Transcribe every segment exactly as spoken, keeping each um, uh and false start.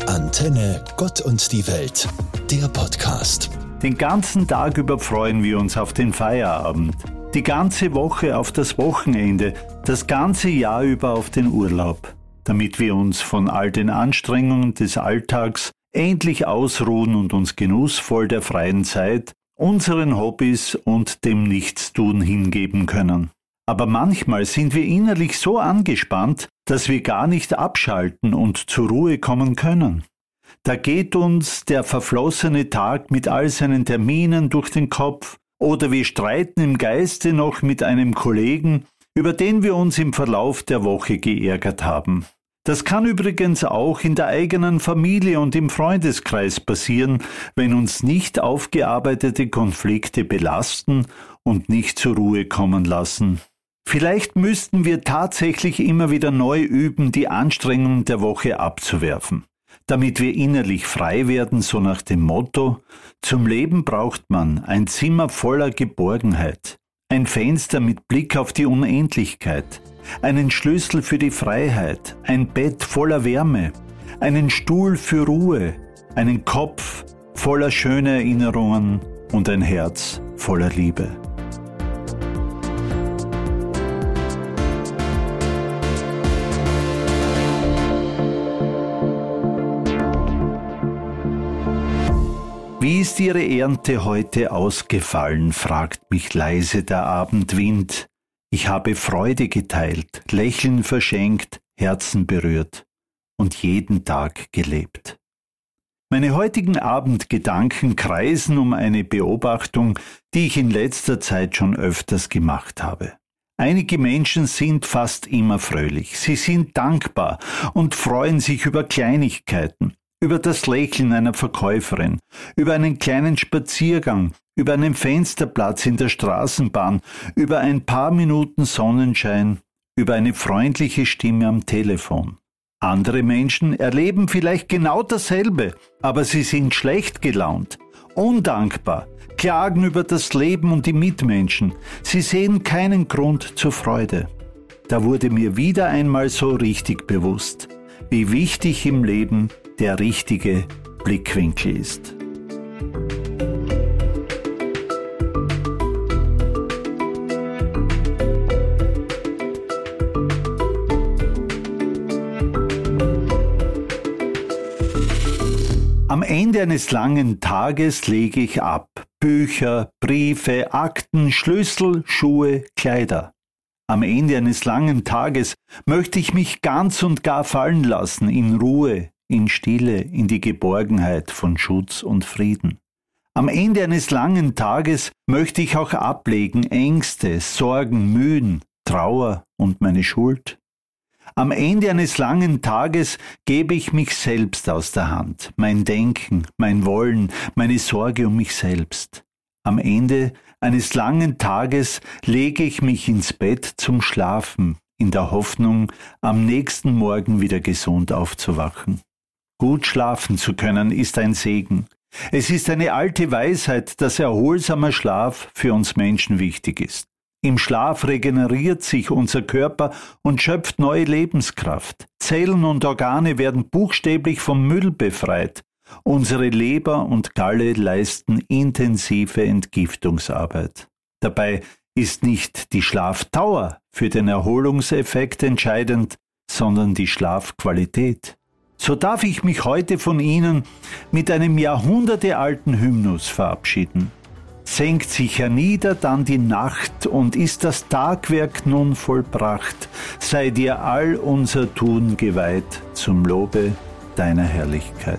Antenne Gott und die Welt, der Podcast. Den ganzen Tag über freuen wir uns auf den Feierabend, die ganze Woche auf das Wochenende, das ganze Jahr über auf den Urlaub, damit wir uns von all den Anstrengungen des Alltags endlich ausruhen und uns genussvoll der freien Zeit, unseren Hobbys und dem Nichtstun hingeben können. Aber manchmal sind wir innerlich so angespannt, dass wir gar nicht abschalten und zur Ruhe kommen können. Da geht uns der verflossene Tag mit all seinen Terminen durch den Kopf, oder wir streiten im Geiste noch mit einem Kollegen, über den wir uns im Verlauf der Woche geärgert haben. Das kann übrigens auch in der eigenen Familie und im Freundeskreis passieren, wenn uns nicht aufgearbeitete Konflikte belasten und nicht zur Ruhe kommen lassen. Vielleicht müssten wir tatsächlich immer wieder neu üben, die Anstrengungen der Woche abzuwerfen, damit wir innerlich frei werden, so nach dem Motto: Zum Leben braucht man ein Zimmer voller Geborgenheit, ein Fenster mit Blick auf die Unendlichkeit, einen Schlüssel für die Freiheit, ein Bett voller Wärme, einen Stuhl für Ruhe, einen Kopf voller schöner Erinnerungen und ein Herz voller Liebe. Wie ist Ihre Ernte heute ausgefallen, fragt mich leise der Abendwind. Ich habe Freude geteilt, Lächeln verschenkt, Herzen berührt und jeden Tag gelebt. Meine heutigen Abendgedanken kreisen um eine Beobachtung, die ich in letzter Zeit schon öfters gemacht habe. Einige Menschen sind fast immer fröhlich, sie sind dankbar und freuen sich über Kleinigkeiten, über das Lächeln einer Verkäuferin, über einen kleinen Spaziergang, über einen Fensterplatz in der Straßenbahn, über ein paar Minuten Sonnenschein, über eine freundliche Stimme am Telefon. Andere Menschen erleben vielleicht genau dasselbe, aber sie sind schlecht gelaunt, undankbar, klagen über das Leben und die Mitmenschen. Sie sehen keinen Grund zur Freude. Da wurde mir wieder einmal so richtig bewusst, wie wichtig im Leben der richtige Blickwinkel ist. Am Ende eines langen Tages lege ich ab. Bücher, Briefe, Akten, Schlüssel, Schuhe, Kleider. Am Ende eines langen Tages möchte ich mich ganz und gar fallen lassen, in Ruhe, in Stille, in die Geborgenheit von Schutz und Frieden. Am Ende eines langen Tages möchte ich auch ablegen Ängste, Sorgen, Mühen, Trauer und meine Schuld. Am Ende eines langen Tages gebe ich mich selbst aus der Hand, mein Denken, mein Wollen, meine Sorge um mich selbst. Am Ende eines langen Tages lege ich mich ins Bett zum Schlafen, in der Hoffnung, am nächsten Morgen wieder gesund aufzuwachen. Gut schlafen zu können ist ein Segen. Es ist eine alte Weisheit, dass erholsamer Schlaf für uns Menschen wichtig ist. Im Schlaf regeneriert sich unser Körper und schöpft neue Lebenskraft. Zellen und Organe werden buchstäblich vom Müll befreit. Unsere Leber und Galle leisten intensive Entgiftungsarbeit. Dabei ist nicht die Schlafdauer für den Erholungseffekt entscheidend, sondern die Schlafqualität. So darf ich mich heute von Ihnen mit einem jahrhundertealten Hymnus verabschieden. Senkt sich hernieder dann die Nacht und ist das Tagwerk nun vollbracht, sei dir all unser Tun geweiht zum Lobe deiner Herrlichkeit.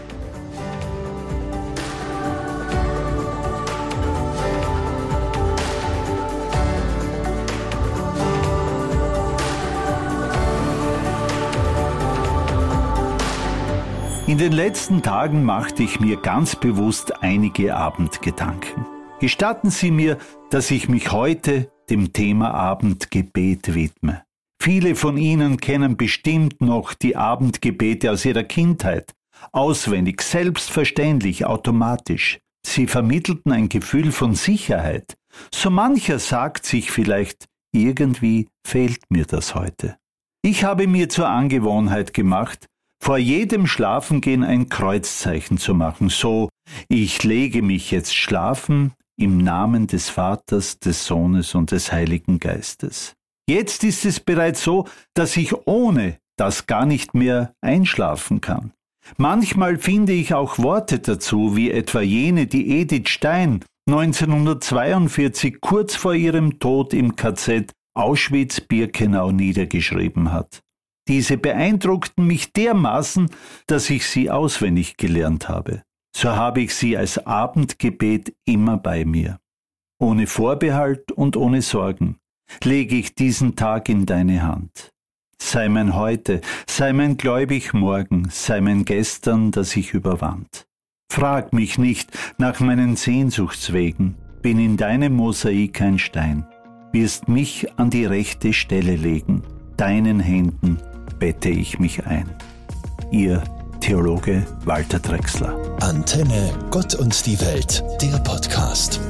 In den letzten Tagen machte ich mir ganz bewusst einige Abendgedanken. Gestatten Sie mir, dass ich mich heute dem Thema Abendgebet widme. Viele von Ihnen kennen bestimmt noch die Abendgebete aus ihrer Kindheit, auswendig, selbstverständlich, automatisch. Sie vermittelten ein Gefühl von Sicherheit. So mancher sagt sich vielleicht, irgendwie fehlt mir das heute. Ich habe mir zur Angewohnheit gemacht, vor jedem Schlafengehen ein Kreuzzeichen zu machen, so: Ich lege mich jetzt schlafen im Namen des Vaters, des Sohnes und des Heiligen Geistes. Jetzt ist es bereits so, dass ich ohne das gar nicht mehr einschlafen kann. Manchmal finde ich auch Worte dazu, wie etwa jene, die Edith Stein neunzehnhundertzweiundvierzig kurz vor ihrem Tod im K Z Auschwitz-Birkenau niedergeschrieben hat. Diese beeindruckten mich dermaßen, dass ich sie auswendig gelernt habe. So habe ich sie als Abendgebet immer bei mir. Ohne Vorbehalt und ohne Sorgen lege ich diesen Tag in deine Hand. Sei mein Heute, sei mein gläubig Morgen, sei mein Gestern, das ich überwand. Frag mich nicht nach meinen Sehnsuchtswegen, bin in deinem Mosaik ein Stein, wirst mich an die rechte Stelle legen, deinen Händen bette ich mich ein. Ihr Theologe Walter Drechsler. Antenne Gott und die Welt, der Podcast.